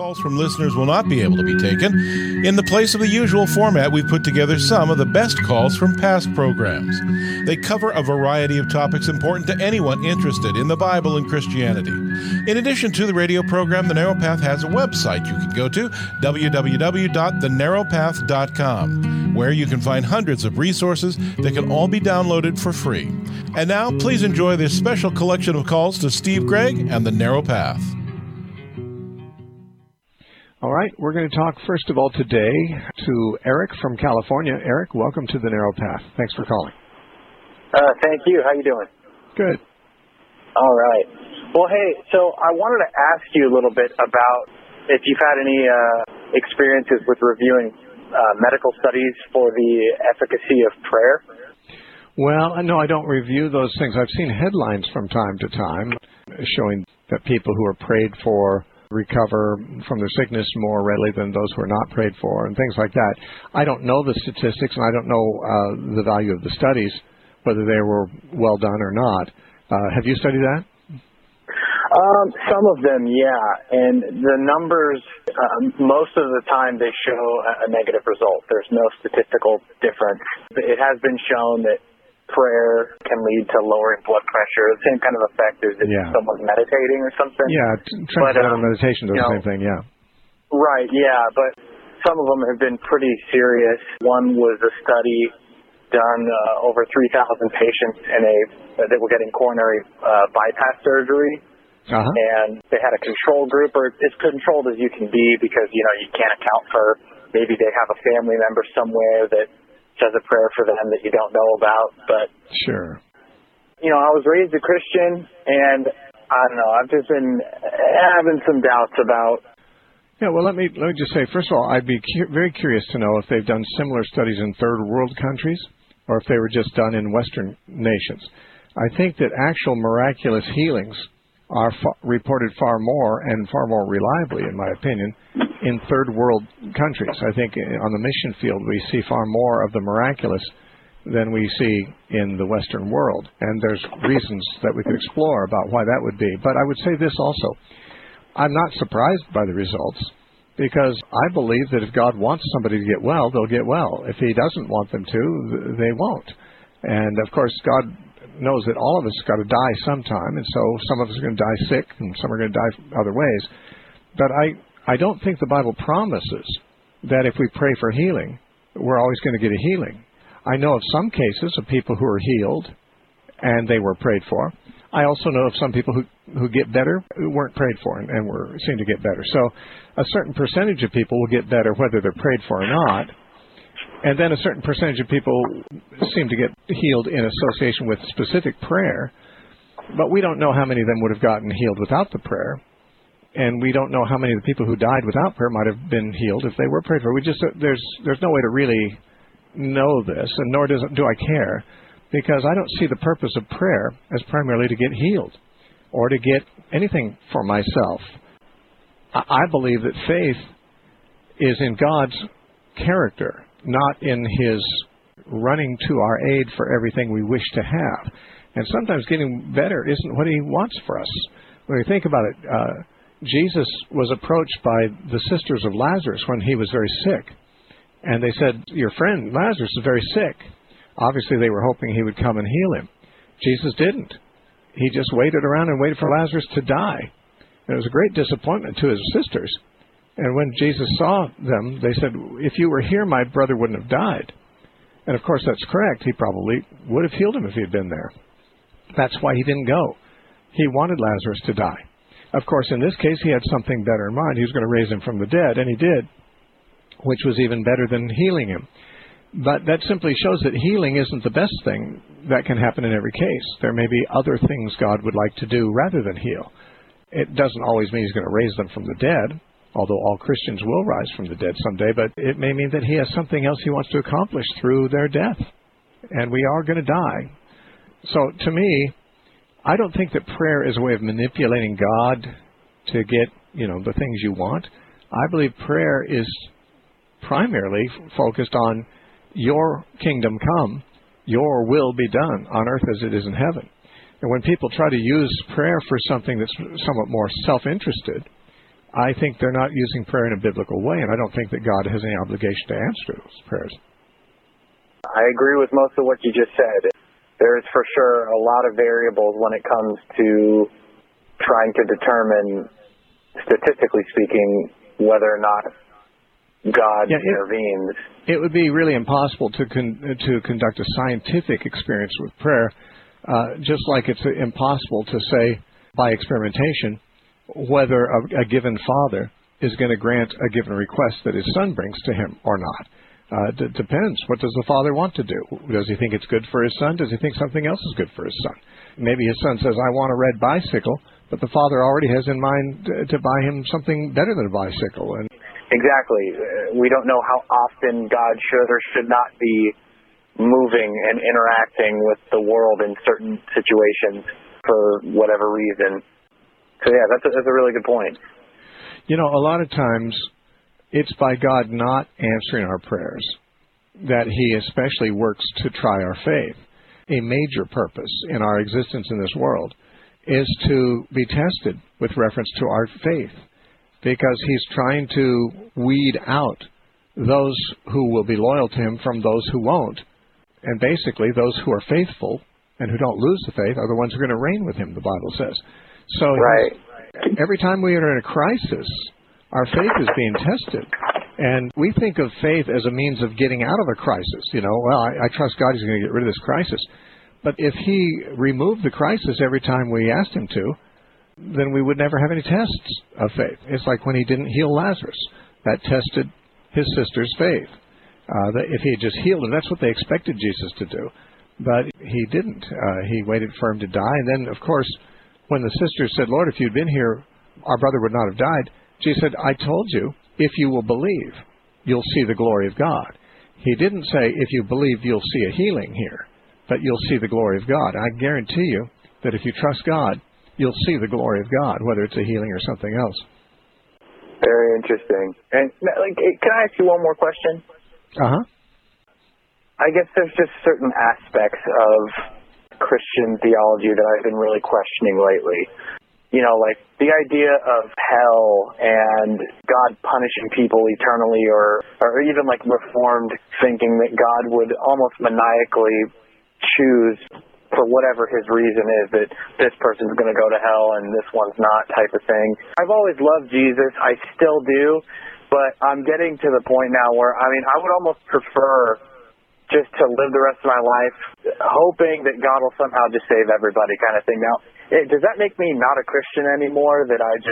calls from listeners will not be able to be taken. In the place of the usual format, we've put together some of the best calls from past programs. They cover a variety of topics important to anyone interested in the Bible and Christianity. In addition to the radio program, The Narrow Path has a website you can go to, www.thenarrowpath.com, where you can find hundreds of resources that can all be downloaded for free. And now, please enjoy this special collection of calls to Steve Gregg and The Narrow Path. All right, we're going to talk first of all today to Eric from California. Eric, welcome to The Narrow Path. Thanks for calling. Thank you. How you doing? Good. All right. Well, hey, so I wanted to ask you a little bit about if you've had any experiences with reviewing medical studies for the efficacy of prayer. Well, no, I don't review those things. I've seen headlines from time to time showing that people who are prayed for recover from their sickness more readily than those who are not prayed for and things like that. I don't know the statistics, and I don't know the value of the studies, whether they were well done or not. Have you studied that? Some of them, yeah. And the numbers, most of the time they show a negative result. There's no statistical difference. It has been shown that prayer can lead to lowering blood pressure. The same kind of effect as if someone's meditating or something. Yeah, transcendental meditation does the same thing, yeah. Right, yeah, but some of them have been pretty serious. One was a study done over 3,000 patients that were getting coronary bypass surgery. And they had a control group, or as controlled as you can be, because, you can't account for maybe they have a family member somewhere that says a prayer for them that you don't know about. But, sure. I was raised a Christian, and I don't know, I've just been having some doubts about. Yeah, well, let me just say, first of all, I'd be very curious to know if they've done similar studies in third world countries, or if they were just done in Western nations. I think that actual miraculous healings are reported far more and far more reliably, in my opinion, in third world countries. I think on the mission field we see far more of the miraculous than we see in the Western world. And there's reasons that we could explore about why that would be. But I would say this also. I'm not surprised by the results, because I believe that if God wants somebody to get well, they'll get well. If He doesn't want them to, they won't. And, of course, God knows that all of us got to die sometime, and so some of us are going to die sick, and some are going to die other ways. But I don't think the Bible promises that if we pray for healing, we're always going to get a healing. I know of some cases of people who are healed, and they were prayed for. I also know of some people who get better who weren't prayed for and seem to get better. So a certain percentage of people will get better whether they're prayed for or not. And then a certain percentage of people seem to get healed in association with specific prayer. But we don't know how many of them would have gotten healed without the prayer. And we don't know how many of the people who died without prayer might have been healed if they were prayed for. There's no way to really know this, and nor do I care, because I don't see the purpose of prayer as primarily to get healed or to get anything for myself. I believe that faith is in God's character, not in His running to our aid for everything we wish to have. And sometimes getting better isn't what He wants for us. When you think about it, Jesus was approached by the sisters of Lazarus when he was very sick. And they said, "Your friend Lazarus is very sick." Obviously, they were hoping He would come and heal him. Jesus didn't. He just waited around and waited for Lazarus to die. And it was a great disappointment to His sisters. And when Jesus saw them, they said, "If you were here, my brother wouldn't have died." And of course, that's correct. He probably would have healed him if He had been there. That's why He didn't go. He wanted Lazarus to die. Of course, in this case, He had something better in mind. He was going to raise him from the dead, and He did, which was even better than healing him. But that simply shows that healing isn't the best thing that can happen in every case. There may be other things God would like to do rather than heal. It doesn't always mean He's going to raise them from the dead, although all Christians will rise from the dead someday, but it may mean that He has something else He wants to accomplish through their death. And we are going to die. So to me, I don't think that prayer is a way of manipulating God to get, the things you want. I believe prayer is primarily focused on Your kingdom come, Your will be done on earth as it is in heaven. And when people try to use prayer for something that's somewhat more self-interested, I think they're not using prayer in a biblical way, and I don't think that God has any obligation to answer those prayers. I agree with most of what you just said. There is for sure a lot of variables when it comes to trying to determine, statistically speaking, whether or not God intervenes. It would be really impossible to conduct a scientific experience with prayer, just like it's impossible to say by experimentation whether a given father is going to grant a given request that his son brings to him or not. It depends. What does the father want to do? Does he think it's good for his son? Does he think something else is good for his son? Maybe his son says, I want a red bicycle, but the father already has in mind to buy him something better than a bicycle. And exactly. We don't know how often God should or should not be moving and interacting with the world in certain situations for whatever reason. So, yeah, that's a really good point. You know, a lot of times it's by God not answering our prayers that He especially works to try our faith. A major purpose in our existence in this world is to be tested with reference to our faith, because He's trying to weed out those who will be loyal to Him from those who won't. And basically, those who are faithful and who don't lose the faith are the ones who are going to reign with Him, the Bible says. So every time we are in a crisis, our faith is being tested. And we think of faith as a means of getting out of a crisis. You know, well, I trust God is going to get rid of this crisis. But if He removed the crisis every time we asked Him to, then we would never have any tests of faith. It's like when He didn't heal Lazarus. That tested his sister's faith. If He had just healed him, that's what they expected Jesus to do. But He didn't. He waited for him to die. And then, of course, when the sisters said, Lord, if you'd been here, our brother would not have died. Jesus said, I told you, if you will believe, you'll see the glory of God. He didn't say, if you believe, you'll see a healing here, but you'll see the glory of God. I guarantee you that if you trust God, you'll see the glory of God, whether it's a healing or something else. Very interesting. And can I ask you one more question? Uh-huh. I guess there's just certain aspects of Christian theology that I've been really questioning lately. You know, like the idea of hell and God punishing people eternally, or even like Reformed thinking that God would almost maniacally choose, for whatever His reason is, that this person's going to go to hell and this one's not, type of thing. I've always loved Jesus. I still do. But I'm getting to the point now where, I would almost prefer just to live the rest of my life hoping that God will somehow just save everybody, kind of thing. Now, does that make me not a Christian anymore? That I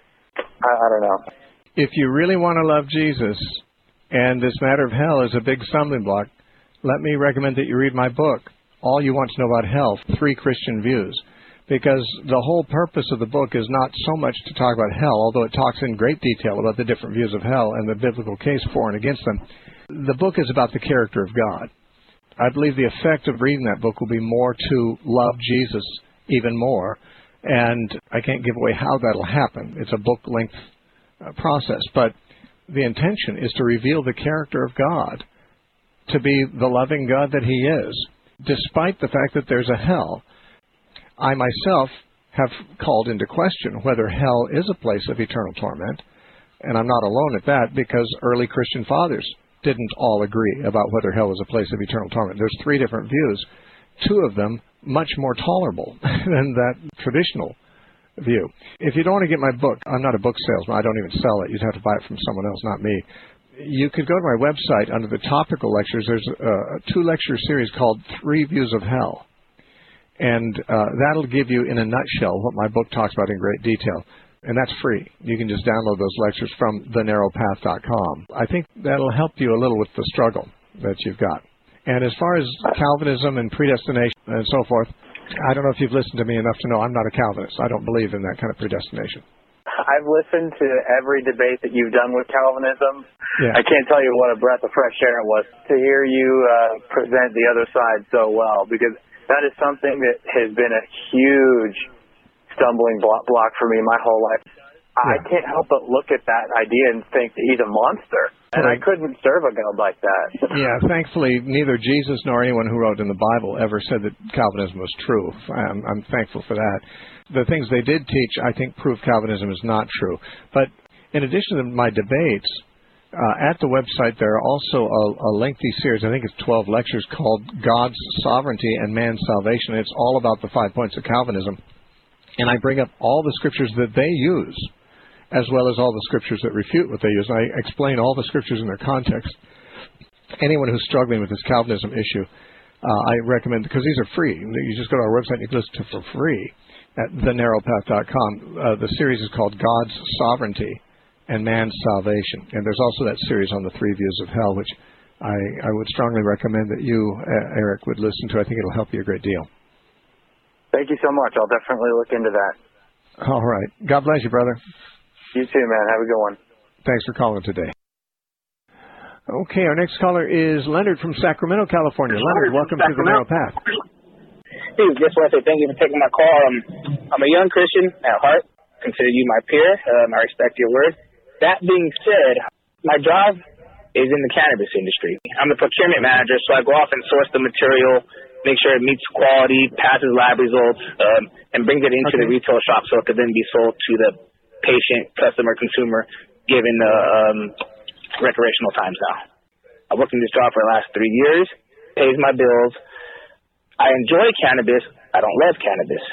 don't know. If you really want to love Jesus, and this matter of hell is a big stumbling block, let me recommend that you read my book, All You Want to Know About Hell, 3 Christian Views. Because the whole purpose of the book is not so much to talk about hell, although it talks in great detail about the different views of hell and the biblical case for and against them. The book is about the character of God. I believe the effect of reading that book will be more to love Jesus even more, and I can't give away how that'll happen. It's a book-length process, but the intention is to reveal the character of God, to be the loving God that He is, despite the fact that there's a hell. I myself have called into question whether hell is a place of eternal torment, and I'm not alone at that, because early Christian fathers didn't all agree about whether hell is a place of eternal torment. There's 3 different views, 2 of them much more tolerable than that traditional view. If you don't want to get my book, I'm not a book salesman, I don't even sell it, you'd have to buy it from someone else, not me. You could go to my website under the topical lectures. There's a 2-lecture series called 3 Views of Hell. And that'll give you, in a nutshell, what my book talks about in great detail. And that's free. You can just download those lectures from thenarrowpath.com. I think that'll help you a little with the struggle that you've got. And as far as Calvinism and predestination and so forth, I don't know if you've listened to me enough to know I'm not a Calvinist. I don't believe in that kind of predestination. I've listened to every debate that you've done with Calvinism. Yeah. I can't tell you what a breath of fresh air it was to hear you present the other side so well, because that is something that has been a huge stumbling block for me my whole life. I can't help but look at that idea and think that He's a monster. And I couldn't serve a God like that. Yeah, thankfully, neither Jesus nor anyone who wrote in the Bible ever said that Calvinism was true. I'm thankful for that. The things they did teach, I think, prove Calvinism is not true. But In addition to my debates, at the website there are also a lengthy series, I think it's 12 lectures, called God's Sovereignty and Man's Salvation. It's all about the 5 points of Calvinism. And I bring up all the scriptures that they use, as well as all the scriptures that refute what they use. I explain all the scriptures in their context. Anyone who's struggling with this Calvinism issue, I recommend, because these are free. You just go to our website and you can listen to it for free at thenarrowpath.com. The series is called God's Sovereignty and Man's Salvation. And there's also that series on the 3 views of hell, which I would strongly recommend that you, Eric, would listen to. I think it'll help you a great deal. Thank you so much. I'll definitely look into that. All right. God bless you, brother. You too, man. Have a good one. Thanks for calling today. Okay, our next caller is Leonard from Sacramento, California. Leonard, welcome to the Narrow Path. Hey, just want to say thank you for taking my call. I'm a young Christian at heart. Consider you my peer. I respect your word. That being said, my job is in the cannabis industry. I'm the procurement manager, so I go off and source the material, make sure it meets quality, passes lab results, and brings it into the retail shop so it could then be sold to the patient, customer, consumer, given the recreational times now. I've worked in this job for the last 3 years, pays my bills. I enjoy cannabis. I don't love cannabis.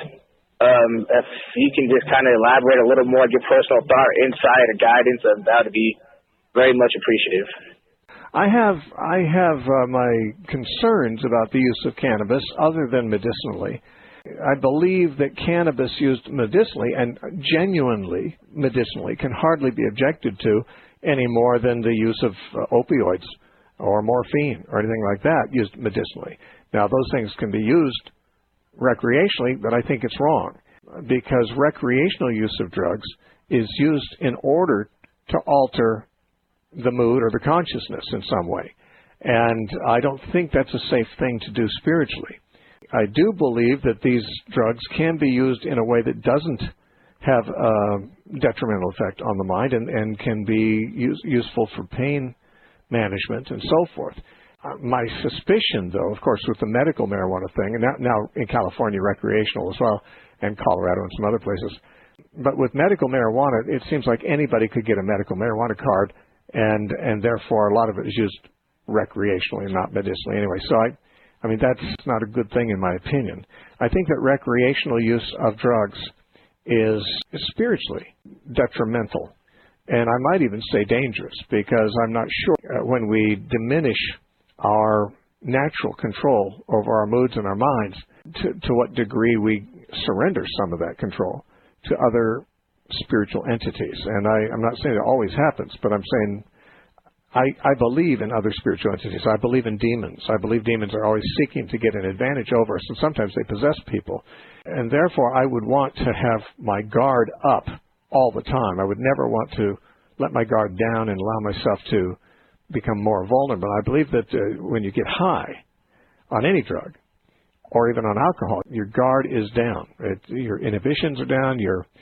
If you can just kind of elaborate a little more, give personal thought, insight, or guidance, that would be very much appreciative. I have my concerns about the use of cannabis other than medicinally. I believe that cannabis used medicinally and genuinely medicinally can hardly be objected to any more than the use of opioids or morphine or anything like that used medicinally. Now, those things can be used recreationally, but I think it's wrong because recreational use of drugs is used in order to alter the mood or the consciousness in some way. And I don't think that's a safe thing to do spiritually. I do believe that these drugs can be used in a way that doesn't have a detrimental effect on the mind and can be useful for pain management and so forth. My suspicion, though, of course, with the medical marijuana thing, and now in California, recreational as well, and Colorado and some other places, but with medical marijuana, it seems like anybody could get a medical marijuana card, and therefore a lot of it is used recreationally and not medicinally anyway. So I mean, that's not a good thing in my opinion. I think that recreational use of drugs is spiritually detrimental, and I might even say dangerous, because I'm not sure when we diminish our natural control over our moods and our minds, to what degree we surrender some of that control to other spiritual entities. And I'm not saying it always happens, but I'm saying I believe in other spiritual entities. I believe in demons. I believe demons are always seeking to get an advantage over us, and sometimes they possess people. And therefore, I would want to have my guard up all the time. I would never want to let my guard down and allow myself to become more vulnerable. I believe that when you get high on any drug, or even on alcohol, your guard is down. Your inhibitions are down.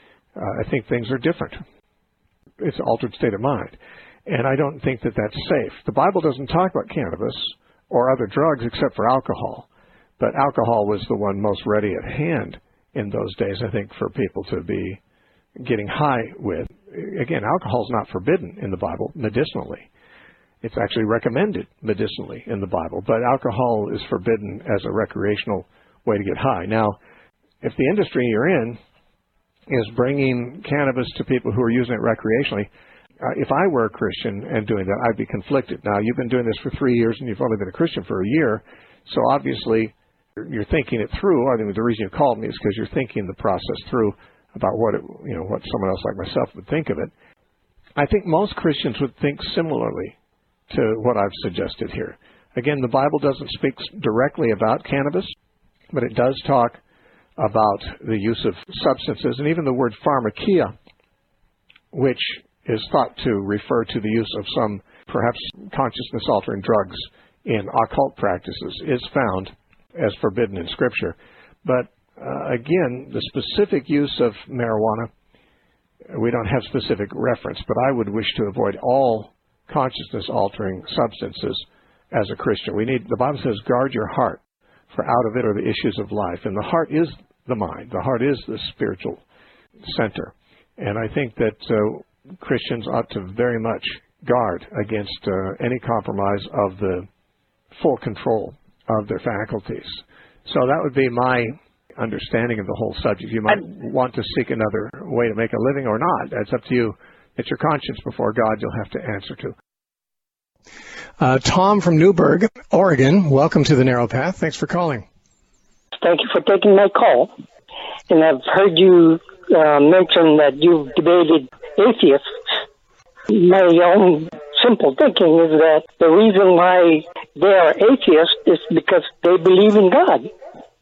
I think things are different. It's an altered state of mind. And I don't think that that's safe. The Bible doesn't talk about cannabis or other drugs except for alcohol. But alcohol was the one most ready at hand in those days, I think, for people to be getting high with. Again, alcohol is not forbidden in the Bible medicinally. It's actually recommended medicinally in the Bible. But alcohol is forbidden as a recreational way to get high. Now, if the industry you're in is bringing cannabis to people who are using it recreationally, if I were a Christian and doing that, I'd be conflicted. Now, you've been doing this for 3 years, and you've only been a Christian for a year, so obviously you're thinking it through. I think the reason you called me is because you're thinking the process through about what someone else like myself would think of it. I think most Christians would think similarly to what I've suggested here. Again, the Bible doesn't speak directly about cannabis, but it does talk about the use of substances, and even the word pharmakia, which is thought to refer to the use of some perhaps consciousness-altering drugs in occult practices, is found as forbidden in Scripture. But again, the specific use of marijuana, we don't have specific reference, but I would wish to avoid all consciousness-altering substances as a Christian. The Bible says, guard your heart, for out of it are the issues of life. And the heart is the mind. The heart is the spiritual center. And I think that Christians ought to very much guard against any compromise of the full control of their faculties. So that would be my understanding of the whole subject. You might want to seek another way to make a living or not. That's up to you. It's your conscience before God you'll have to answer to. Tom from Newberg, Oregon, welcome to the Narrow Path. Thanks for calling. Thank you for taking my call. And I've heard you mention that you've debated atheists. My own simple thinking is that the reason why they are atheists is because they believe in God.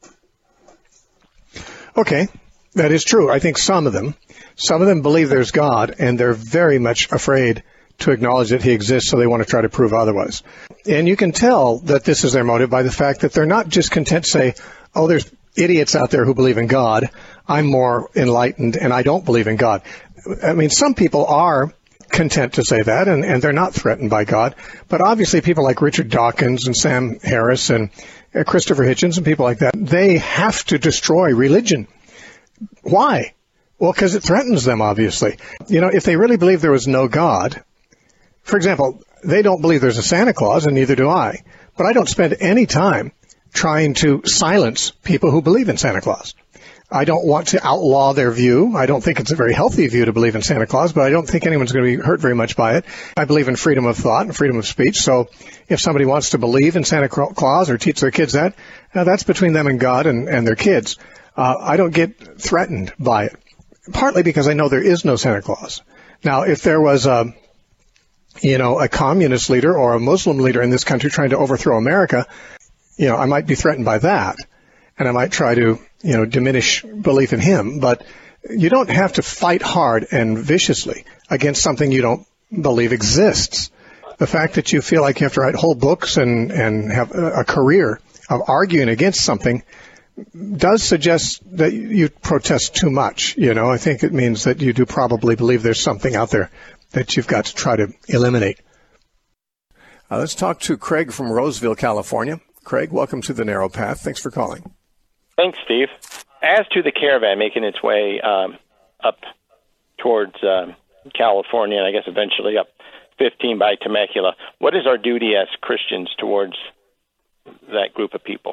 Okay, that is true. I think some of them believe there's God, and they're very much afraid to acknowledge that he exists, so they want to try to prove otherwise. And you can tell that this is their motive by the fact that they're not just content to say, oh, there's idiots out there who believe in God. I'm more enlightened, and I don't believe in God. I mean, some people are content to say that, and they're not threatened by God. But obviously people like Richard Dawkins and Sam Harris and Christopher Hitchens and people like that, they have to destroy religion. Why? Well, because it threatens them, obviously. You know, if they really believe there was no God, for example, they don't believe there's a Santa Claus, and neither do I. But I don't spend any time trying to silence people who believe in Santa Claus. I don't want to outlaw their view. I don't think it's a very healthy view to believe in Santa Claus, but I don't think anyone's going to be hurt very much by it. I believe in freedom of thought and freedom of speech. So if somebody wants to believe in Santa Claus or teach their kids that, that's between them and God and their kids. I don't get threatened by it, partly because I know there is no Santa Claus. Now, if there was a communist leader or a Muslim leader in this country trying to overthrow America, I might be threatened by that. And I might try to, diminish belief in him. But you don't have to fight hard and viciously against something you don't believe exists. The fact that you feel like you have to write whole books and have a career of arguing against something does suggest that you protest too much. I think it means that you do probably believe there's something out there that you've got to try to eliminate. Let's talk to Craig from Roseville, California. Craig, welcome to the Narrow Path. Thanks for calling. Thanks, Steve. As to the caravan making its way up towards California, and I guess eventually up 15 by Temecula, what is our duty as Christians towards that group of people?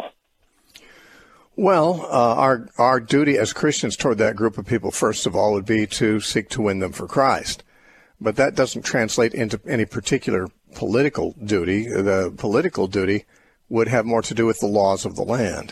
Well, our duty as Christians toward that group of people, first of all, would be to seek to win them for Christ. But that doesn't translate into any particular political duty. The political duty would have more to do with the laws of the land.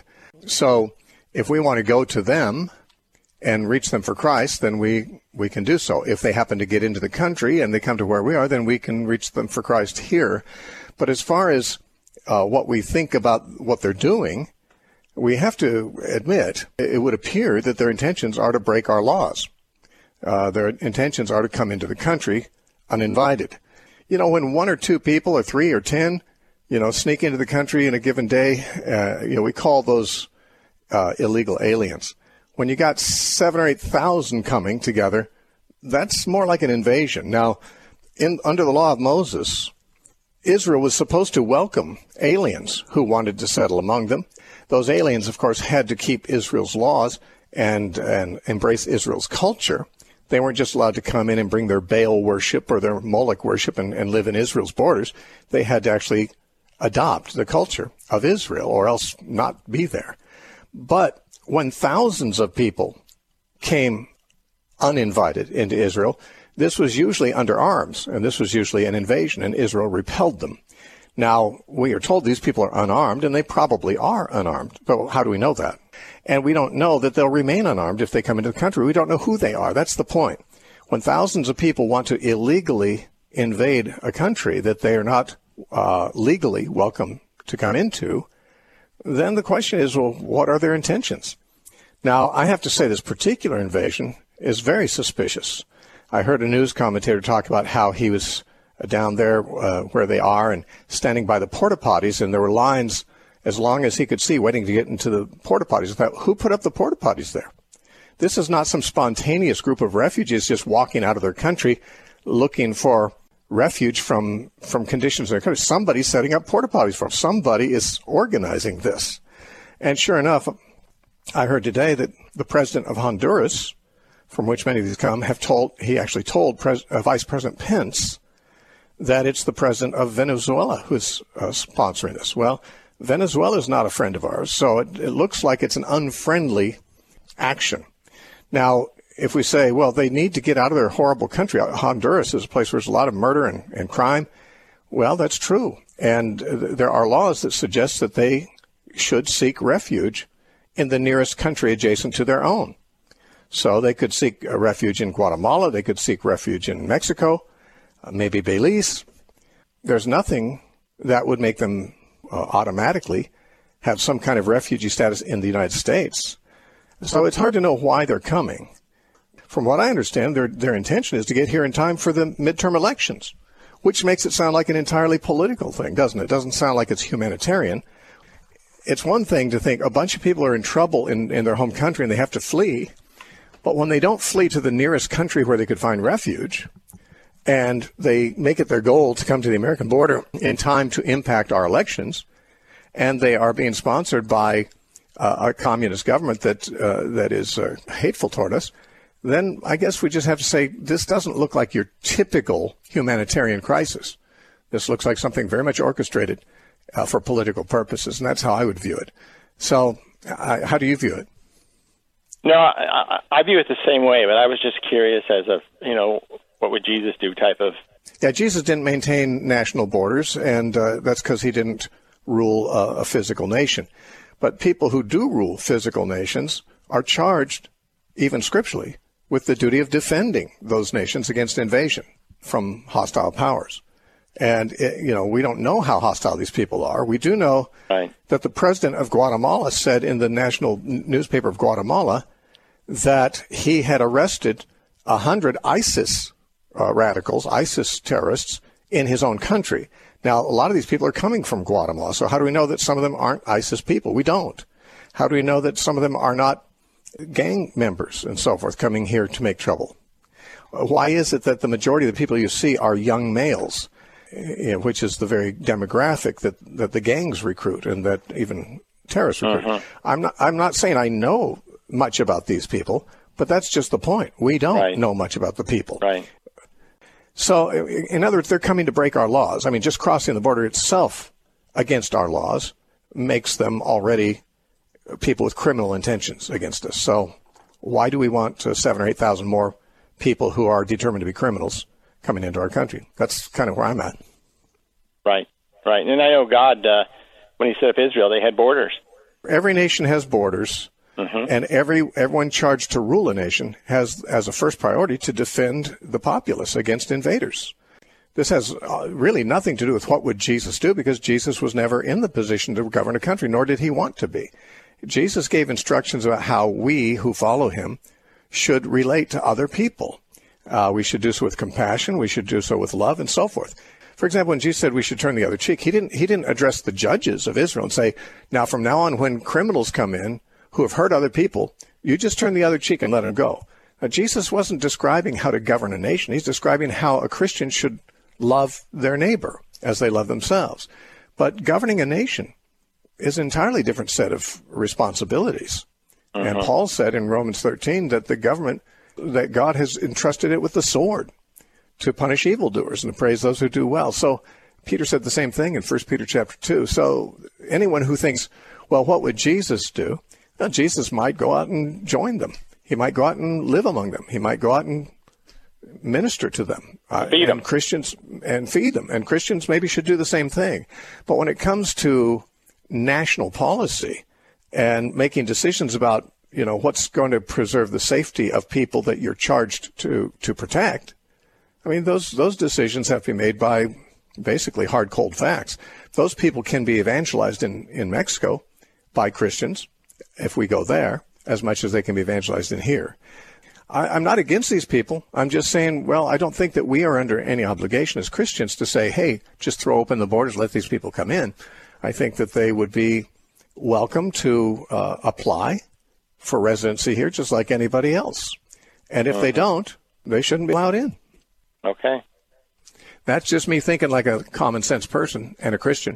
So if we want to go to them and reach them for Christ, then we can do so. If they happen to get into the country and they come to where we are, then we can reach them for Christ here. But as far as what we think about what they're doing, we have to admit it would appear that their intentions are to break our laws. Their intentions are to come into the country uninvited. When one or two people or 3 or 10, sneak into the country in a given day, we call those illegal aliens. When you got 7,000 or 8,000 coming together, that's more like an invasion. Now, under the law of Moses, Israel was supposed to welcome aliens who wanted to settle among them. Those aliens, of course, had to keep Israel's laws and embrace Israel's culture. They weren't just allowed to come in and bring their Baal worship or their Moloch worship and live in Israel's borders. They had to actually adopt the culture of Israel or else not be there. But when thousands of people came uninvited into Israel, this was usually under arms, and this was usually an invasion, and Israel repelled them. Now, we are told these people are unarmed, and they probably are unarmed. But how do we know that? And we don't know that they'll remain unarmed if they come into the country. We don't know who they are. That's the point. When thousands of people want to illegally invade a country that they are not legally welcome to come into, then the question is, well, what are their intentions? Now, I have to say this particular invasion is very suspicious. I heard a news commentator talk about how he was down there where they are and standing by the porta potties, and there were lines as long as he could see waiting to get into the porta potties. I thought, who put up the porta potties there? This is not some spontaneous group of refugees just walking out of their country looking for refuge from conditions in their country. Somebody's setting up porta potties for them. Somebody is organizing this. And sure enough, I heard today that the president of Honduras from which many of these come, he actually told Vice President Pence that it's the president of Venezuela who's sponsoring this. Well, Venezuela is not a friend of ours, so it looks like it's an unfriendly action. Now, if we say, well, they need to get out of their horrible country, Honduras is a place where there's a lot of murder and crime, well, that's true. And there are laws that suggest that they should seek refuge in the nearest country adjacent to their own. So they could seek a refuge in Guatemala, they could seek refuge in Mexico, maybe Belize. There's nothing that would make them automatically have some kind of refugee status in the United States. So it's hard to know why they're coming. From what I understand, their intention is to get here in time for the midterm elections, which makes it sound like an entirely political thing, doesn't it? It doesn't sound like it's humanitarian. It's one thing to think a bunch of people are in trouble in their home country and they have to flee, but when they don't flee to the nearest country where they could find refuge, and they make it their goal to come to the American border in time to impact our elections, and they are being sponsored by a communist government that is hateful toward us, then I guess we just have to say this doesn't look like your typical humanitarian crisis. This looks like something very much orchestrated for political purposes, and that's how I would view it. So how do you view it? No, I view it the same way, but I was just curious as a, what would Jesus do type of... Yeah, Jesus didn't maintain national borders, and that's because he didn't rule a physical nation. But people who do rule physical nations are charged, even scripturally, with the duty of defending those nations against invasion from hostile powers. And, we don't know how hostile these people are. We do know that the president of Guatemala said in the national newspaper of Guatemala that he had arrested 100 ISIS radicals, ISIS terrorists, in his own country. Now, a lot of these people are coming from Guatemala, so how do we know that some of them aren't ISIS people? We don't. How do we know that some of them are not gang members and so forth coming here to make trouble? Why is it that the majority of the people you see are young males, which is the very demographic that the gangs recruit and that even terrorists recruit? I'm not saying I know much about these people, but that's just the point. We don't know much about the people. Right. So, in other words, they're coming to break our laws. I mean, just crossing the border itself against our laws makes them already people with criminal intentions against us. So why do we want 7,000 or 8,000 more people who are determined to be criminals coming into our country? That's kind of where I'm at. Right. And I know God, when he set up Israel, they had borders. Every nation has borders. And everyone charged to rule a nation has as a first priority to defend the populace against invaders. This has really nothing to do with what would Jesus do, because Jesus was never in the position to govern a country, nor did he want to be. Jesus gave instructions about how we who follow him should relate to other people. We should do so with compassion. We should do so with love and so forth. For example, when Jesus said we should turn the other cheek, he didn't address the judges of Israel and say, now from now on when criminals come in who have hurt other people, you just turn the other cheek and let them go. Now, Jesus wasn't describing how to govern a nation. He's describing how a Christian should love their neighbor as they love themselves. But governing a nation is an entirely different set of responsibilities. And Paul said in Romans 13 that the government, that God has entrusted it with the sword to punish evildoers and to praise those who do well. So Peter said the same thing in 1 Peter chapter 2. So anyone who thinks, well, what would Jesus do? Well, Jesus might go out and join them. He might go out and live among them. He might go out and minister to them. Feed them. Christians, and feed them. And Christians maybe should do the same thing. But when it comes to national policy and making decisions about, what's going to preserve the safety of people that you're charged to protect, I mean, those decisions have to be made by basically hard, cold facts. Those people can be evangelized in Mexico by Christians, if we go there, as much as they can be evangelized in here. I'm not against these people. I'm just saying, well, I don't think that we are under any obligation as Christians to say, hey, just throw open the borders, let these people come in. I think that they would be welcome to apply for residency here just like anybody else. And if they don't, they shouldn't be allowed in. Okay. That's just me thinking like a common sense person and a Christian.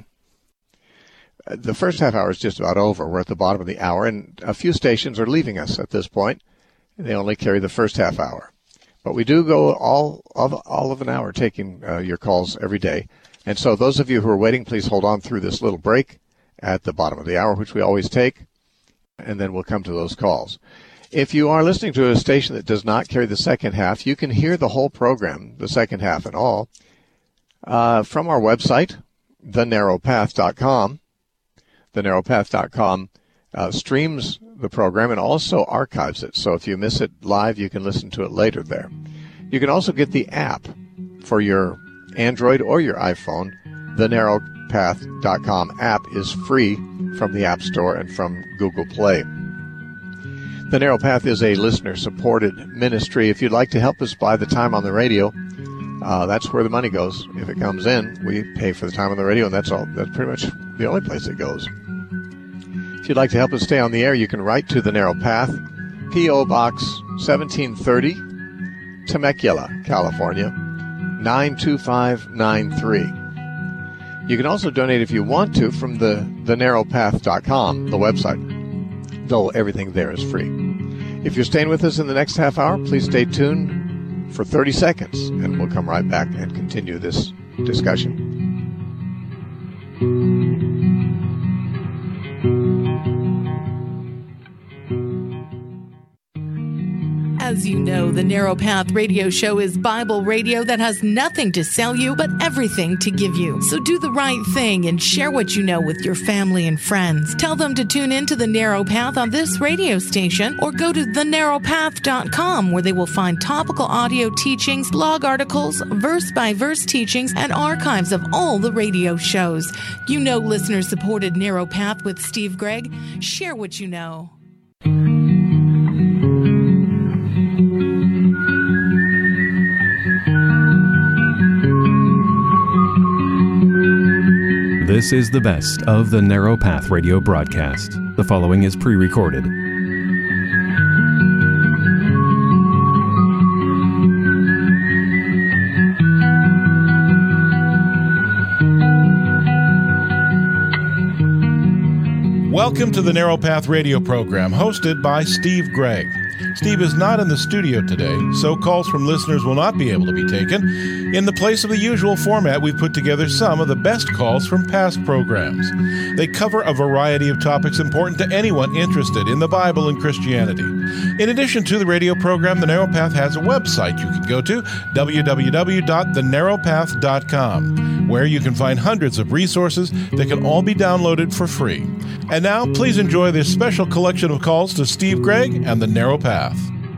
The first half hour is just about over. We're at the bottom of the hour, and a few stations are leaving us at this point. They only carry the first half hour. But we do go all of an hour taking your calls every day. And so those of you who are waiting, please hold on through this little break at the bottom of the hour, which we always take, and then we'll come to those calls. If you are listening to a station that does not carry the second half, you can hear the whole program, the second half and all, from our website, thenarrowpath.com. Thenarrowpath.com streams the program and also archives it. So if you miss it live, you can listen to it later there. You can also get the app for your Android or your iPhone. The narrowpath.com app is free from the App Store and from Google Play. The Narrow Path is a listener-supported ministry. If you'd like to help us buy the time on the radio, that's where the money goes. If it comes in, we pay for the time on the radio, and that's all. That's pretty much the only place it goes. If you'd like to help us stay on the air, you can write to The Narrow Path, P.O. Box 1730, Temecula, California, 92593. You can also donate if you want to from thenarrowpath.com, the website, though everything there is free. If you're staying with us in the next half hour, please stay tuned for 30 seconds, and we'll come right back and continue this discussion. As you know, the Narrow Path Radio Show is Bible radio that has nothing to sell you, but everything to give you. So do the right thing and share what you know with your family and friends. Tell them to tune in to the Narrow Path on this radio station, or go to thenarrowpath.com, where they will find topical audio teachings, blog articles, verse-by-verse teachings, and archives of all the radio shows. You know, listener-supported Narrow Path with Steve Gregg. Share what you know. This is the best of the Narrow Path radio broadcast. The following is pre-recorded. Welcome to the Narrow Path radio program, hosted by Steve Gregg. Steve is not in the studio today, so calls from listeners will not be able to be taken. In the place of the usual format, we've put together some of the best calls from past programs. They cover a variety of topics important to anyone interested in the Bible and Christianity. In addition to the radio program, The Narrow Path has a website you can go to, www.thenarrowpath.com, where you can find hundreds of resources that can all be downloaded for free. And now, please enjoy this special collection of calls to Steve Gregg and The Narrow Path.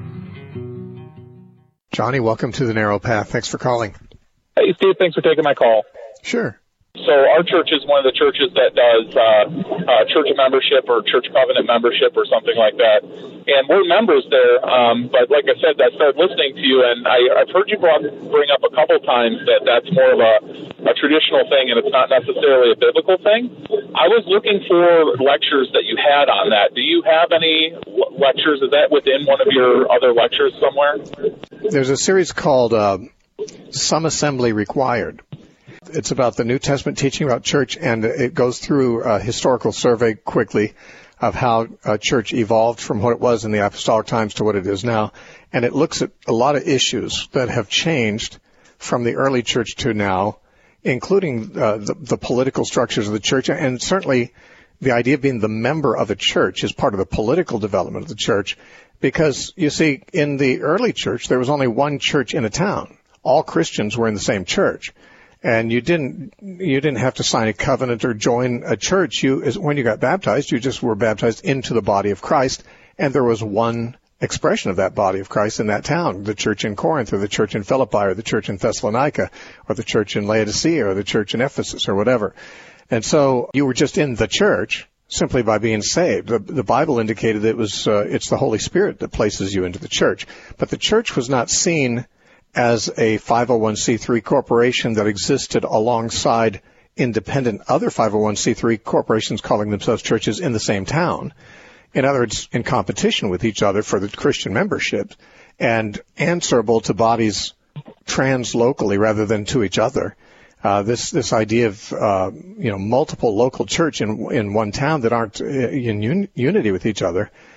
Johnny, welcome to The Narrow Path. Thanks for calling. Hey, Steve, thanks for taking my call. Sure. So our church is one of the churches that does church membership or church covenant membership or something like that. And we're members there. But like I said, I started listening to you, and I've heard you bring up a couple times that that's more of a traditional thing, and it's not necessarily a biblical thing. I was looking for lectures that you had on that. Do you have any lectures? Is that within one of your other lectures somewhere? There's a series called Some Assembly Required. It's about the New Testament teaching about church, and it goes through a historical survey quickly of how church evolved from what it was in the apostolic times to what it is now. And it looks at a lot of issues that have changed from the early church to now, including the political structures of the church. And certainly the idea of being the member of a church is part of the political development of the church. Because, you see, in the early church, there was only one church in a town. All Christians were in the same church. And you didn't have to sign a covenant or join a church. When you got baptized, you just were baptized into the body of Christ, and there was one expression of that body of Christ in that town, the church in Corinth, or the church in Philippi, or the church in Thessalonica, or the church in Laodicea, or the church in Ephesus, or whatever. And so you were just in the church simply by being saved. The Bible indicated that it's the Holy Spirit that places you into the church. But the church was not seen as a 501c3 corporation that existed alongside independent other 501c3 corporations calling themselves churches in the same town. In other words, in competition with each other for the Christian membership, and answerable to bodies translocally rather than to each other. This idea of multiple local church in one town that aren't in unity with each other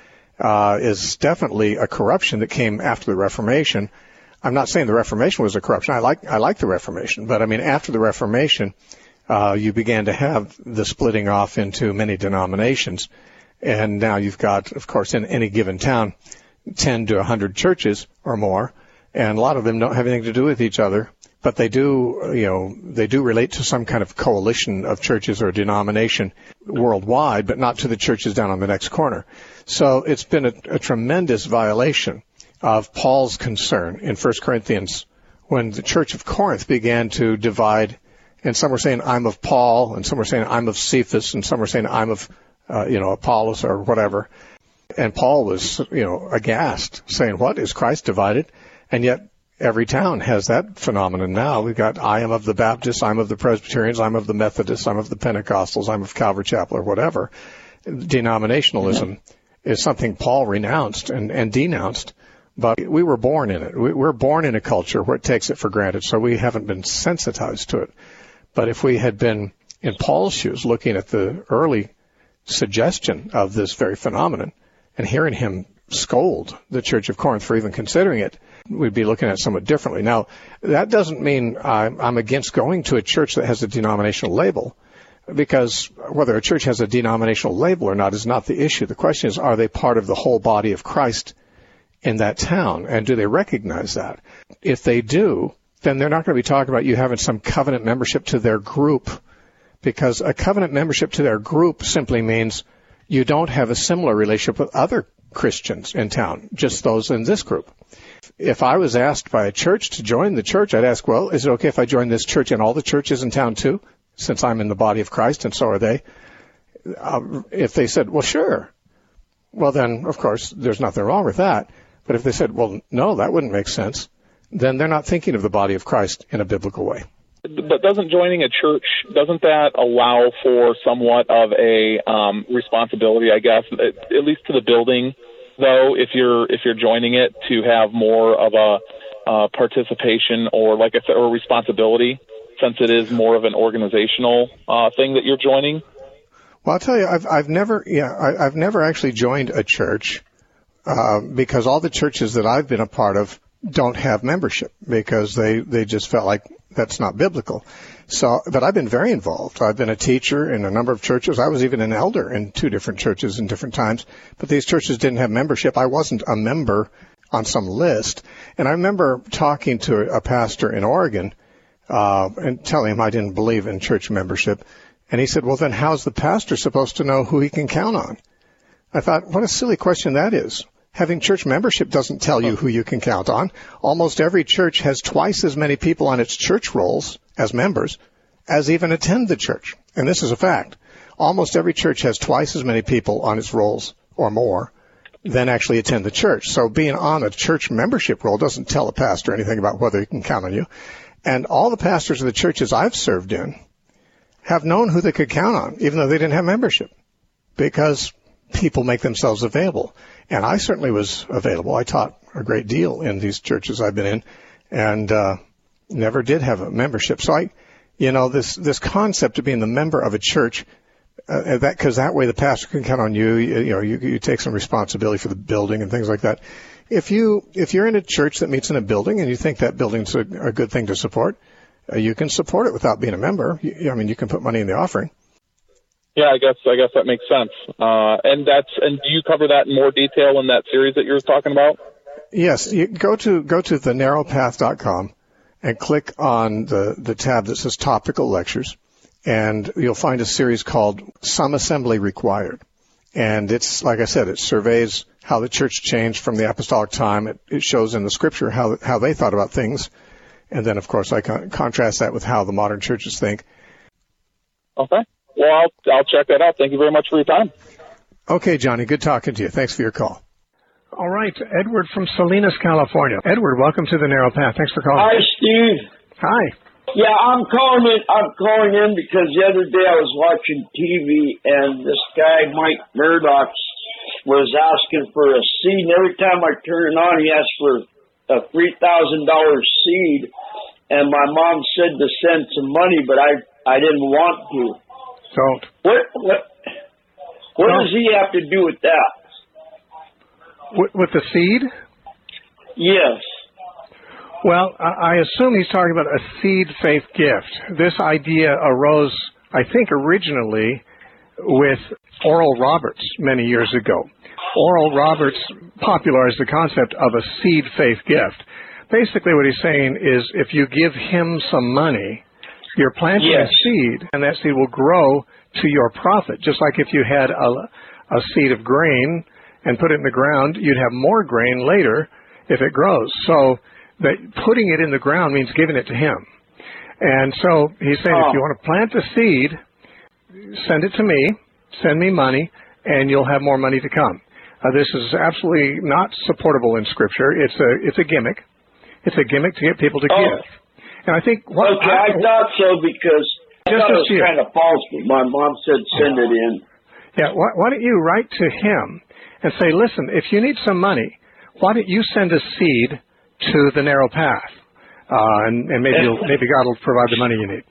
is definitely a corruption that came after the Reformation. I'm not saying the Reformation was a corruption. I like the Reformation, but I mean after the Reformation, you began to have the splitting off into many denominations, and now you've got, of course, in any given town, 10 to 100 churches or more, and a lot of them don't have anything to do with each other, but they do, they do relate to some kind of coalition of churches or denomination worldwide, but not to the churches down on the next corner. So it's been a tremendous violation of Paul's concern in 1 Corinthians when the church of Corinth began to divide, and some were saying, I'm of Paul, and some were saying, I'm of Cephas, and some were saying, I'm of, Apollos or whatever. And Paul was, aghast, saying, what, is Christ divided? And yet every town has that phenomenon now. We've got, I am of the Baptists, I'm of the Presbyterians, I'm of the Methodists, I'm of the Pentecostals, I'm of Calvary Chapel or whatever. Denominationalism is something Paul renounced and denounced. But we were born in it. We're born in a culture where it takes it for granted, so we haven't been sensitized to it. But if we had been in Paul's shoes, looking at the early suggestion of this very phenomenon and hearing him scold the Church of Corinth for even considering it, we'd be looking at it somewhat differently. Now, that doesn't mean I'm against going to a church that has a denominational label, because whether a church has a denominational label or not is not the issue. The question is, are they part of the whole body of Christ in that town, and do they recognize that? If they do, then they're not going to be talking about you having some covenant membership to their group, because a covenant membership to their group simply means you don't have a similar relationship with other Christians in town, just those in this group. If I was asked by a church to join the church, I'd ask, well, is it okay if I join this church and all the churches in town too, since I'm in the body of Christ and so are they? If they said, well, sure, well then, of course, there's nothing wrong with that. But if they said, well, no, that wouldn't make sense, then they're not thinking of the body of Christ in a biblical way. But doesn't joining a church, doesn't that allow for somewhat of a responsibility, I guess, at least to the building, though, if you're joining it, to have more of a participation or, like I said, or responsibility, since it is more of an organizational thing that you're joining? Well, I'll tell you, I've never actually joined a church. Because all the churches that I've been a part of don't have membership, because they just felt like that's not biblical. So, but I've been very involved. I've been a teacher in a number of churches. I was even an elder in 2 different churches in different times. But these churches didn't have membership. I wasn't a member on some list. And I remember talking to a pastor in Oregon and telling him I didn't believe in church membership. And he said, well, then how's the pastor supposed to know who he can count on? I thought, what a silly question that is. Having church membership doesn't tell you who you can count on. Almost every church has twice as many people on its church rolls as members as even attend the church. And this is a fact. Almost every church has twice as many people on its rolls or more than actually attend the church. So being on a church membership roll doesn't tell a pastor anything about whether he can count on you. And all the pastors of the churches I've served in have known who they could count on, even though they didn't have membership, because people make themselves available. And I certainly was available. I taught a great deal in these churches I've been in, and never did have a membership. So this concept of being the member of a church, because that way the pastor can count on you. You take some responsibility for the building and things like that. If you're in a church that meets in a building and you think that building's a good thing to support, you can support it without being a member. You can put money in the offering. Yeah, I guess that makes sense. And do you cover that in more detail in that series that you were talking about? Yes, you go to thenarrowpath.com and click on the tab that says Topical Lectures, and you'll find a series called Some Assembly Required. And it's, like I said, it surveys how the church changed from the apostolic time. It shows in the scripture how they thought about things. And then, of course, I contrast that with how the modern churches think. Okay. Well, I'll check that out. Thank you very much for your time. Okay, Johnny. Good talking to you. Thanks for your call. All right. Edward from Salinas, California. Edward, welcome to the Narrow Path. Thanks for calling. Hi, Steve. Hi. Yeah, I'm calling in because the other day I was watching TV and this guy, Mike Murdoch, was asking for a seed. And every time I turn it on, he asked for a $3,000 seed. And my mom said to send some money, but I didn't want to. Don't. What does he have to do with that? With the seed? Yes. Well, I assume he's talking about a seed faith gift. This idea arose, I think, originally with Oral Roberts many years ago. Oral Roberts popularized the concept of a seed faith gift. Basically what he's saying is if you give him some money, you're planting a seed, and that seed will grow to your profit. Just like if you had a seed of grain and put it in the ground, you'd have more grain later if it grows. So that putting it in the ground means giving it to him. And so he's saying if you want to plant the seed, send it to me, send me money, and you'll have more money to come. This is absolutely not supportable in Scripture. It's a gimmick. It's a gimmick to get people to give. And I think I thought so because I thought it was kind of false, but my mom said send it in. Yeah, why don't you write to him and say, listen, if you need some money, why don't you send a seed to the Narrow Path, and maybe God will provide the money you need.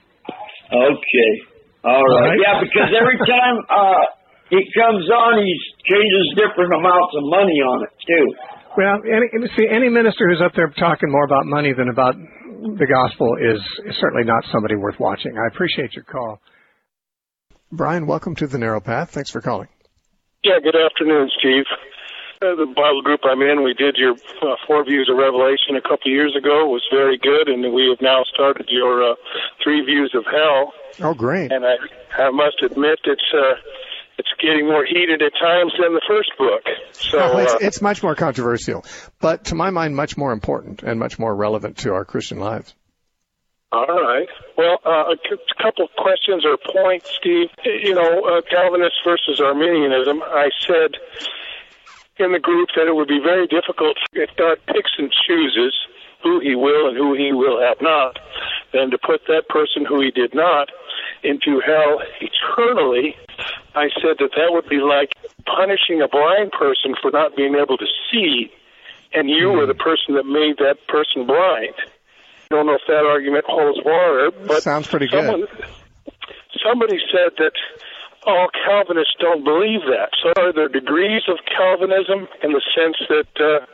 Okay, all right. Yeah, because every time he comes on, he changes different amounts of money on it too. Well, any minister who's up there talking more about money than about the gospel is certainly not somebody worth watching. I appreciate your call. Brian, welcome to the Narrow Path. Thanks for calling. Yeah, good afternoon, Steve. The Bible group I'm in, we did your 4 views of Revelation a couple of years ago. It was very good, and we have now started your 3 views of hell. Oh, great. And I must admit it's getting more heated at times than the first book. So it's much more controversial, but to my mind, much more important and much more relevant to our Christian lives. All right. Well, a couple of questions or points, Steve. Calvinist versus Arminianism. I said in the group that it would be very difficult if God picks and chooses who he will and who he will have not, then to put that person who he did not into hell eternally. I said that would be like punishing a blind person for not being able to see, and you were the person that made that person blind. I don't know if that argument holds water, but sounds pretty good. Somebody said that all Calvinists don't believe that. So are there degrees of Calvinism in the sense that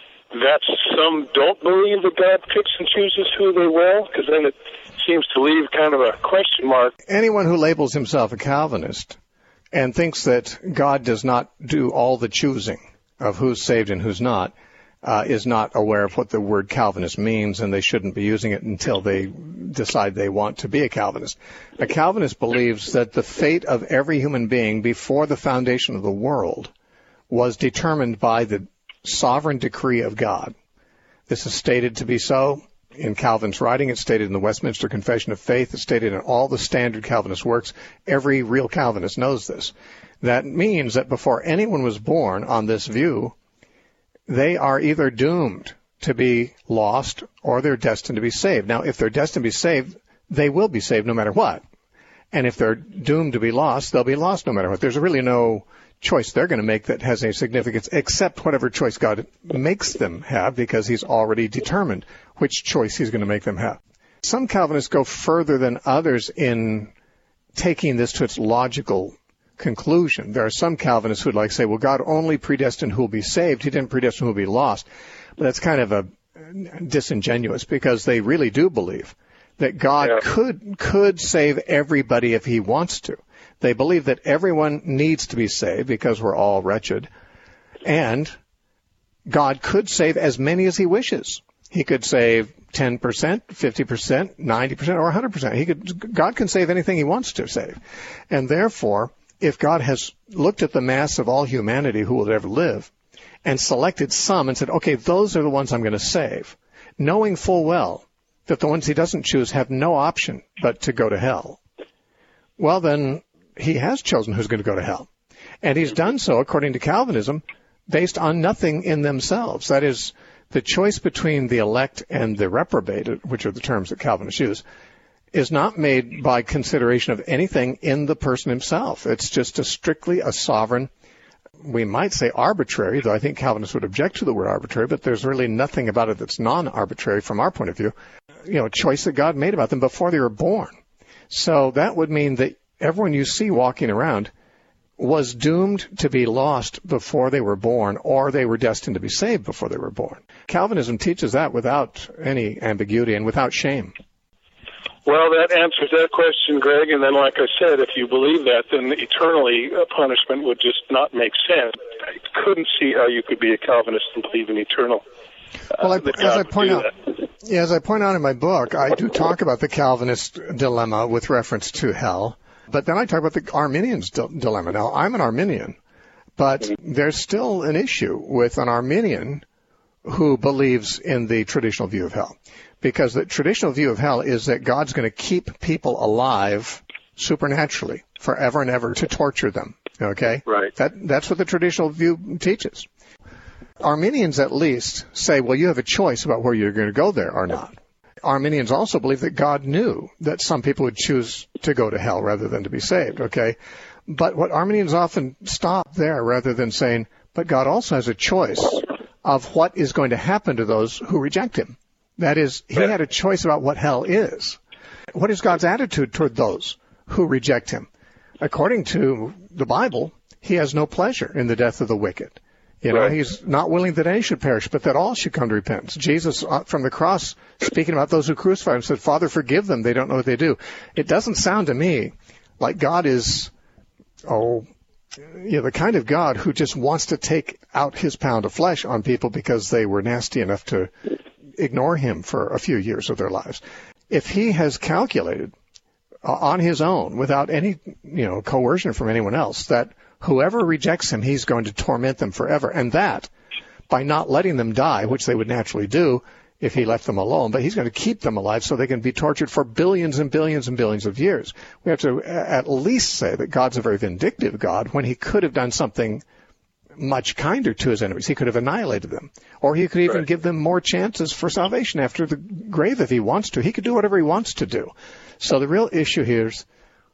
some don't believe that God picks and chooses who they will? Because then it seems to leave kind of a question mark. Anyone who labels himself a Calvinist and thinks that God does not do all the choosing of who's saved and who's not is not aware of what the word Calvinist means, and they shouldn't be using it until they decide they want to be a Calvinist. A Calvinist believes that the fate of every human being before the foundation of the world was determined by the sovereign decree of God. This is stated to be so in Calvin's writing. It's stated in the Westminster Confession of Faith. It's stated in all the standard Calvinist works. Every real Calvinist knows this. That means that before anyone was born on this view, they are either doomed to be lost or they're destined to be saved. Now, if they're destined to be saved, they will be saved no matter what. And if they're doomed to be lost, they'll be lost no matter what. There's really no choice they're going to make that has any significance except whatever choice God makes them have, because he's already determined which choice he's going to make them have. Some Calvinists go further than others in taking this to its logical conclusion. There are some Calvinists who would like to say, well, God only predestined who will be saved. He didn't predestine who will be lost. But that's kind of a disingenuous, because they really do believe that God could save everybody if he wants to. They believe that everyone needs to be saved because we're all wretched. And God could save as many as he wishes. He could save 10%, 50%, 90%, or 100%. God can save anything he wants to save. And therefore, if God has looked at the mass of all humanity who will ever live and selected some and said, okay, those are the ones I'm going to save, knowing full well that the ones he doesn't choose have no option but to go to hell, well, then he has chosen who's going to go to hell. And he's done so, according to Calvinism, based on nothing in themselves. That is, the choice between the elect and the reprobate, which are the terms that Calvinists use, is not made by consideration of anything in the person himself. It's just strictly a sovereign, we might say arbitrary, though I think Calvinists would object to the word arbitrary, but there's really nothing about it that's non-arbitrary from our point of view, a choice that God made about them before they were born. So that would mean that everyone you see walking around was doomed to be lost before they were born, or they were destined to be saved before they were born. Calvinism teaches that without any ambiguity and without shame. Well, that answers that question, Greg. And then, like I said, if you believe that, then eternally punishment would just not make sense. I couldn't see how you could be a Calvinist and believe in eternal. Well, as I point out in my book, I do talk about the Calvinist dilemma with reference to hell. But then I talk about the Arminian's dilemma. Now, I'm an Arminian, but there's still an issue with an Arminian who believes in the traditional view of hell. Because the traditional view of hell is that God's going to keep people alive supernaturally forever and ever to torture them. Okay? Right. That's what the traditional view teaches. Arminians at least say, well, you have a choice about where you're going to go there or not. Arminians also believe that God knew that some people would choose to go to hell rather than to be saved, okay? But what Arminians often stop there rather than saying, but God also has a choice of what is going to happen to those who reject him. That is, he had a choice about what hell is. What is God's attitude toward those who reject him? According to the Bible, he has no pleasure in the death of the wicked. You know, he's not willing that any should perish, but that all should come to repentance. Jesus, from the cross, speaking about those who crucified him, said, Father, forgive them. They don't know what they do. It doesn't sound to me like God is, the kind of God who just wants to take out his pound of flesh on people because they were nasty enough to ignore him for a few years of their lives. If he has calculated on his own, without any, coercion from anyone else, that whoever rejects him, he's going to torment them forever. And that, by not letting them die, which they would naturally do if he left them alone, but he's going to keep them alive so they can be tortured for billions and billions and billions of years. We have to at least say that God's a very vindictive God when he could have done something much kinder to his enemies. He could have annihilated them. Or he could even give them more chances for salvation after the grave if he wants to. He could do whatever he wants to do. So the real issue here is,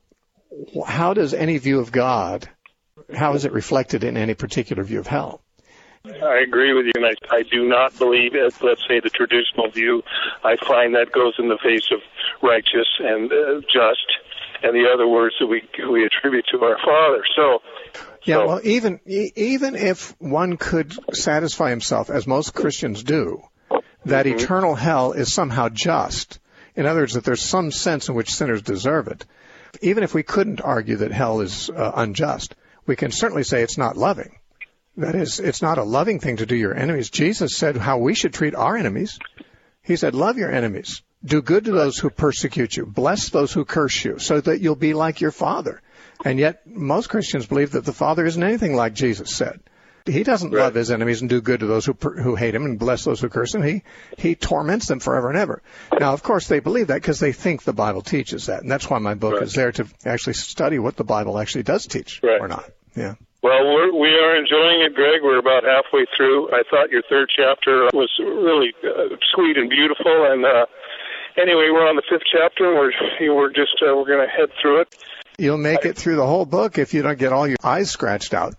how does any view of God, how is it reflected in any particular view of hell? I agree with you, and I do not believe, as let's say, the traditional view. I find that goes in the face of righteous and just, and the other words that we attribute to our Father. Well, even if one could satisfy himself, as most Christians do, that eternal hell is somehow just, in other words, that there's some sense in which sinners deserve it, even if we couldn't argue that hell is unjust, we can certainly say it's not loving. That is, it's not a loving thing to do your enemies. Jesus said how we should treat our enemies. He said, love your enemies. Do good to those who persecute you. Bless those who curse you, so that you'll be like your Father. And yet, most Christians believe that the Father isn't anything like Jesus said. He doesn't love his enemies and do good to those who hate him and bless those who curse him. He torments them forever and ever. Now, of course, they believe that because they think the Bible teaches that. And that's why my book is there, to actually study what the Bible actually does teach or not. Yeah. Well, we are enjoying it, Greg. We're about halfway through. I thought your third chapter was really sweet and beautiful. And anyway, we're on the fifth chapter, and we're going to head through it. You'll make it through the whole book if you don't get all your eyes scratched out.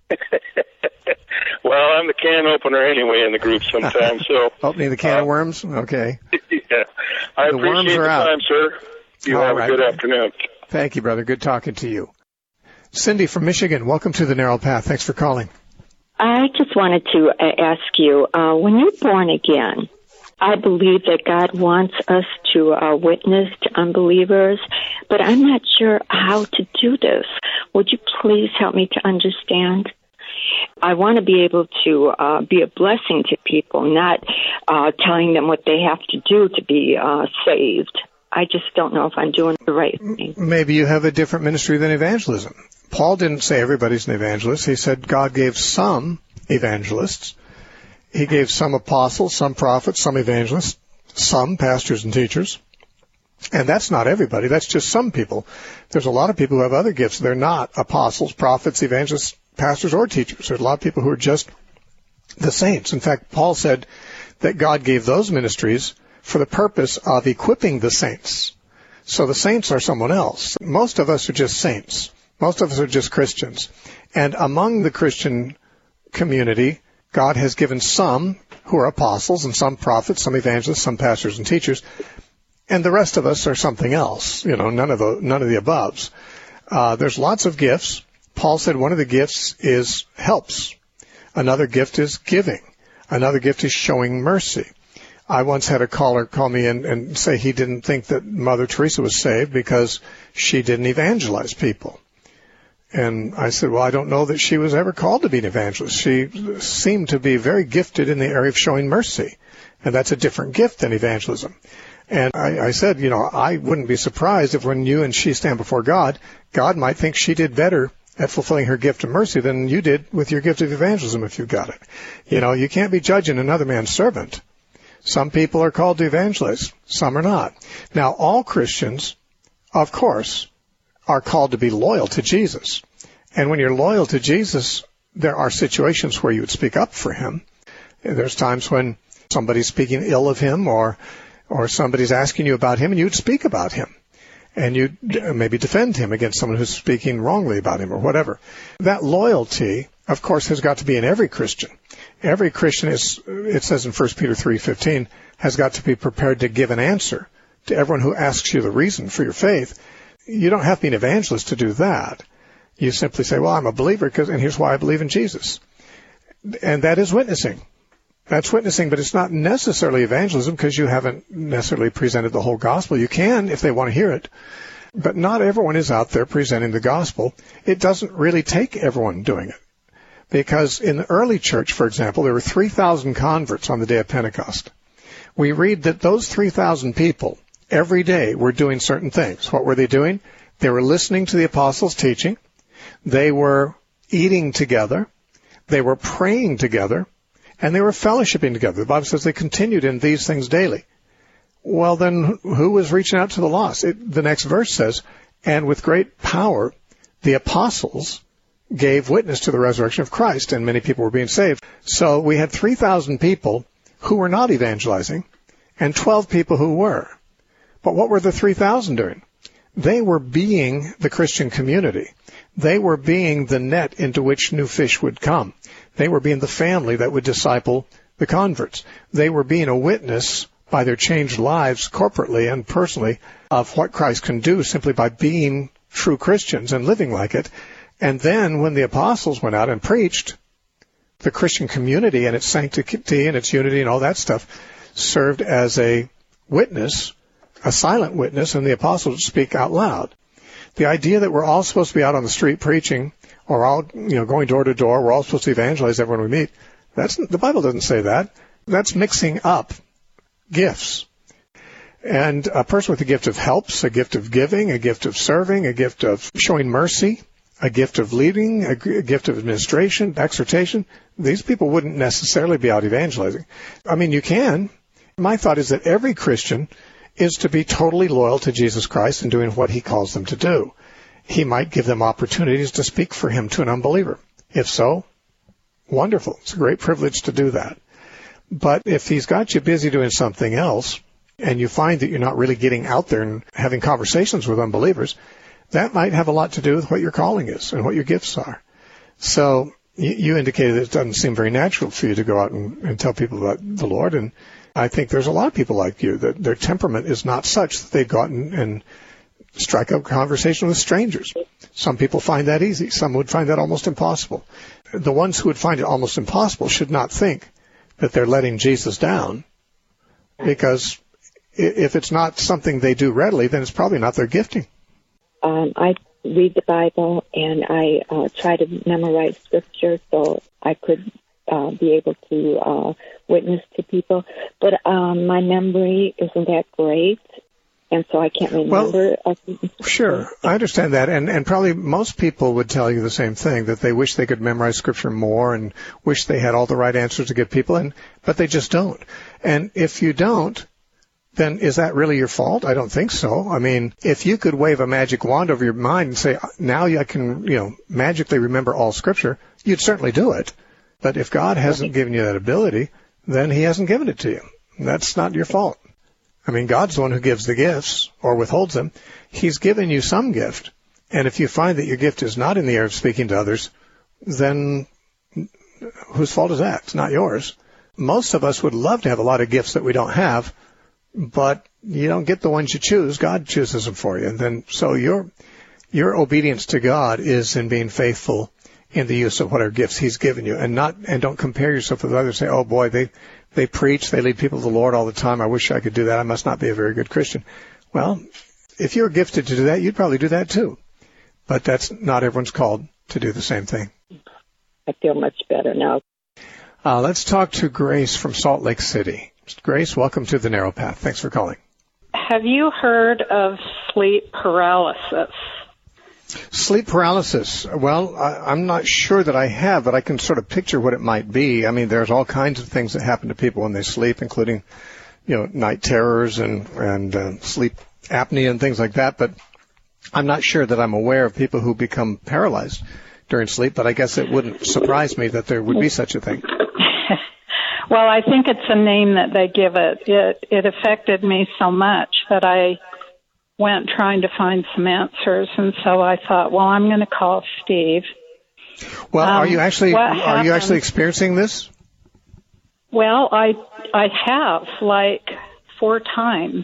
Well, I'm the can opener anyway in the group sometimes. So opening the can of worms? Okay. Yeah. I appreciate the time, sir. You have a good afternoon. Thank you, brother. Good talking to you. Cindy from Michigan, welcome to the Narrow Path. Thanks for calling. I just wanted to ask you, when you're born again, I believe that God wants us to witness to unbelievers, but I'm not sure how to do this. Would you please help me to understand? I want to be able to be a blessing to people, not telling them what they have to do to be saved. I just don't know if I'm doing the right thing. Maybe you have a different ministry than evangelism. Paul didn't say everybody's an evangelist. He said God gave some evangelists. He gave some apostles, some prophets, some evangelists, some pastors and teachers. And that's not everybody. That's just some people. There's a lot of people who have other gifts. They're not apostles, prophets, evangelists, pastors, or teachers. There's a lot of people who are just the saints. In fact, Paul said that God gave those ministries for the purpose of equipping the saints. So the saints are someone else. Most of us are just saints. Most of us are just Christians. And among the Christian community, God has given some who are apostles and some prophets, some evangelists, some pastors and teachers, and the rest of us are something else. None of the aboves. There's lots of gifts, Paul said one of the gifts is helps. Another gift is giving. Another gift is showing mercy. I once had a caller call me and say he didn't think that Mother Teresa was saved because she didn't evangelize people. And I said, well, I don't know that she was ever called to be an evangelist. She seemed to be very gifted in the area of showing mercy. And that's a different gift than evangelism. And I said, I wouldn't be surprised if when you and she stand before God, God might think she did better at fulfilling her gift of mercy than you did with your gift of evangelism if you've got it. You can't be judging another man's servant. Some people are called to evangelize. Some are not. Now, all Christians, of course, are called to be loyal to Jesus. And when you're loyal to Jesus, there are situations where you would speak up for him. There's times when somebody's speaking ill of him or somebody's asking you about him, and you'd speak about him. And you'd maybe defend him against someone who's speaking wrongly about him or whatever. That loyalty, of course, has got to be in every Christian. Every Christian is, it says in 1 Peter 3:15, has got to be prepared to give an answer to everyone who asks you the reason for your faith. You don't have to be an evangelist to do that. You simply say, well, I'm a believer and here's why I believe in Jesus. And that is witnessing. That's witnessing, but it's not necessarily evangelism because you haven't necessarily presented the whole gospel. You can if they want to hear it. But not everyone is out there presenting the gospel. It doesn't really take everyone doing it. Because in the early church, for example, there were 3,000 converts on the day of Pentecost. We read that those 3,000 people every day were doing certain things. What were they doing? They were listening to the apostles' teaching. They were eating together. They were praying together. And they were fellowshipping together. The Bible says they continued in these things daily. Well, then who was reaching out to the lost? The next verse says, and with great power, the apostles gave witness to the resurrection of Christ, and many people were being saved. So we had 3,000 people who were not evangelizing, and 12 people who were. But what were the 3,000 doing? They were being the Christian community. They were being the net into which new fish would come. They were being the family that would disciple the converts. They were being a witness by their changed lives corporately and personally of what Christ can do simply by being true Christians and living like it. And then when the apostles went out and preached, the Christian community and its sanctity and its unity and all that stuff served as a witness, a silent witness, and the apostles would speak out loud. The idea that we're all supposed to be out on the street preaching or all, going door to door, we're all supposed to evangelize everyone we meet, the Bible doesn't say that. That's mixing up gifts. And a person with a gift of helps, a gift of giving, a gift of serving, a gift of showing mercy, a gift of leading, a gift of administration, exhortation, these people wouldn't necessarily be out evangelizing. I mean, you can. My thought is that every Christian is to be totally loyal to Jesus Christ and doing what he calls them to do. He might give them opportunities to speak for him to an unbeliever. If so, wonderful. It's a great privilege to do that. But if he's got you busy doing something else, and you find that you're not really getting out there and having conversations with unbelievers, that might have a lot to do with what your calling is and what your gifts are. So you indicated that it doesn't seem very natural for you to go out and tell people about the Lord, and I think there's a lot of people like you that their temperament is not such that they go out and strike up conversation with strangers. Some people find that easy. Some would find that almost impossible. The ones who would find it almost impossible should not think that they're letting Jesus down, because if it's not something they do readily, then it's probably not their gifting. I read the Bible, and I try to memorize Scripture so I could be able to witness to people. But my memory isn't that great, and so I can't remember. Sure, I understand that, and probably most people would tell you the same thing, that they wish they could memorize Scripture more and wish they had all the right answers to give people, but they just don't. And if you don't, then is that really your fault? I don't think so. I mean, if you could wave a magic wand over your mind and say, now I can, magically remember all Scripture, you'd certainly do it. But if God hasn't given you that ability, then he hasn't given it to you. That's not your fault. I mean, God's the one who gives the gifts or withholds them. He's given you some gift. And if you find that your gift is not in the area of speaking to others, then whose fault is that? It's not yours. Most of us would love to have a lot of gifts that we don't have, but you don't get the ones you choose. God chooses them for you. And then, so your Your obedience to God is in being faithful in the use of whatever gifts He's given you, and don't compare yourself with others. Say, oh boy, they preach, they lead people to the Lord all the time. I wish I could do that. I must not be a very good Christian. Well, if you're gifted to do that, you'd probably do that too. But that's not everyone's called to do the same thing. I feel much better now. Let's talk to Grace from Salt Lake City. Grace, welcome to The Narrow Path. Thanks for calling. Have you heard of sleep paralysis? Sleep paralysis. Well, I'm not sure that I have, but I can sort of picture what it might be. I mean, there's all kinds of things that happen to people when they sleep, including, night terrors and sleep apnea and things like that. But I'm not sure that I'm aware of people who become paralyzed during sleep, but I guess it wouldn't surprise me that there would be such a thing. Well, I think it's a name that they give it. It affected me so much that I went trying to find some answers, and so I thought, well, I'm going to call Steve. Well, are you actually experiencing this? Well, I have, like 4 times.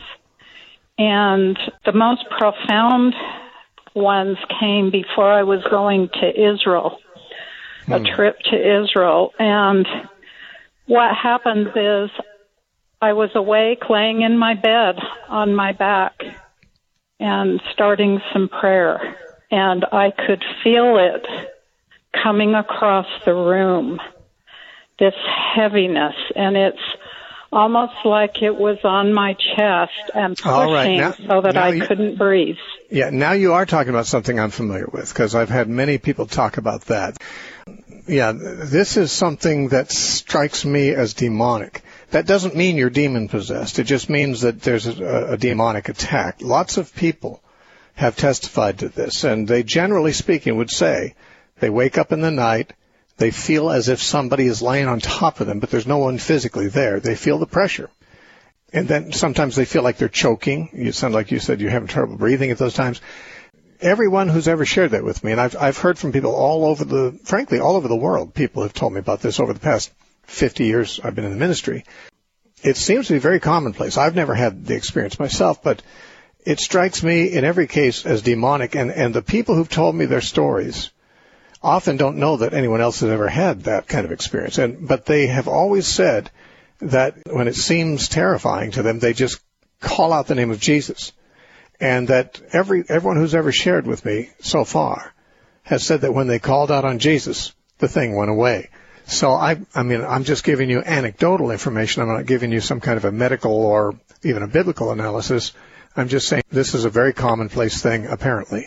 And the most profound ones came before I was going to Israel, a trip to Israel. And what happened is I was awake, laying in my bed on my back and starting some prayer. And I could feel it coming across the room, this heaviness. And it's almost like it was on my chest and pushing so that I couldn't breathe. Yeah, now you are talking about something I'm familiar with, because I've had many people talk about that. Yeah, this is something that strikes me as demonic. That doesn't mean you're demon-possessed. It just means that there's a demonic attack. Lots of people have testified to this, and they, generally speaking, would say they wake up in the night, they feel as if somebody is laying on top of them, but there's no one physically there. They feel the pressure. And then sometimes they feel like they're choking. You sound like you said you're having trouble breathing at those times. Everyone who's ever shared that with me, and I've heard from people all over the world, people have told me about this over the past 50 years I've been in the ministry. It seems to be very commonplace. I've never had the experience myself, but it strikes me in every case as demonic, and the people who've told me their stories often don't know that anyone else has ever had that kind of experience. But they have always said that when it seems terrifying to them, they just call out the name of Jesus. And that everyone who's ever shared with me so far has said that when they called out on Jesus, the thing went away. So I'm just giving you anecdotal information. I'm not giving you some kind of a medical or even a biblical analysis. I'm just saying this is a very commonplace thing, apparently.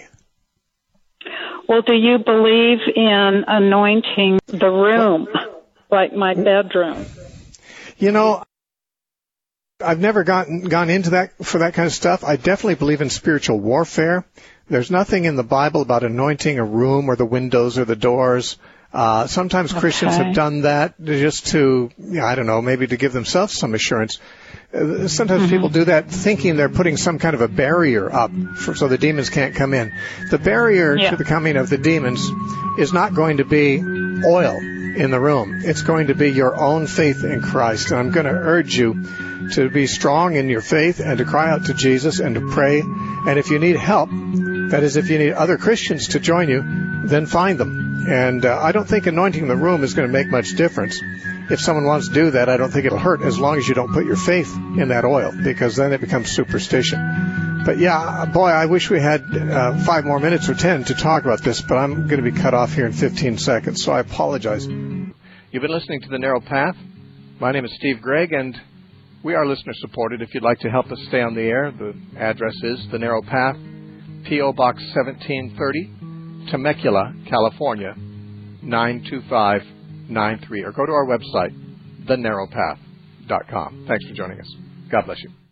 Well, do you believe in anointing the room, like my bedroom? I've never gone into that for that kind of stuff. I definitely believe in spiritual warfare. There's nothing in the Bible about anointing a room or the windows or the doors. Sometimes Christians have done that just to, maybe to give themselves some assurance. Sometimes people do that thinking they're putting some kind of a barrier up so the demons can't come in. The barrier to the coming of the demons is not going to be oil in the room. It's going to be your own faith in Christ. And I'm going to urge you to be strong in your faith and to cry out to Jesus and to pray. And if you need help, that is, if you need other Christians to join you, then find them. And I don't think anointing the room is going to make much difference. If someone wants to do that, I don't think it'll hurt as long as you don't put your faith in that oil, because then it becomes superstition. But yeah, boy, I wish we had 5 more minutes or 10 to talk about this, but I'm going to be cut off here in 15 seconds, so I apologize. You've been listening to The Narrow Path. My name is Steve Gregg, and we are listener-supported. If you'd like to help us stay on the air, the address is The Narrow Path, P.O. Box 1730, Temecula, California, 92593. Or go to our website, thenarrowpath.com. Thanks for joining us. God bless you.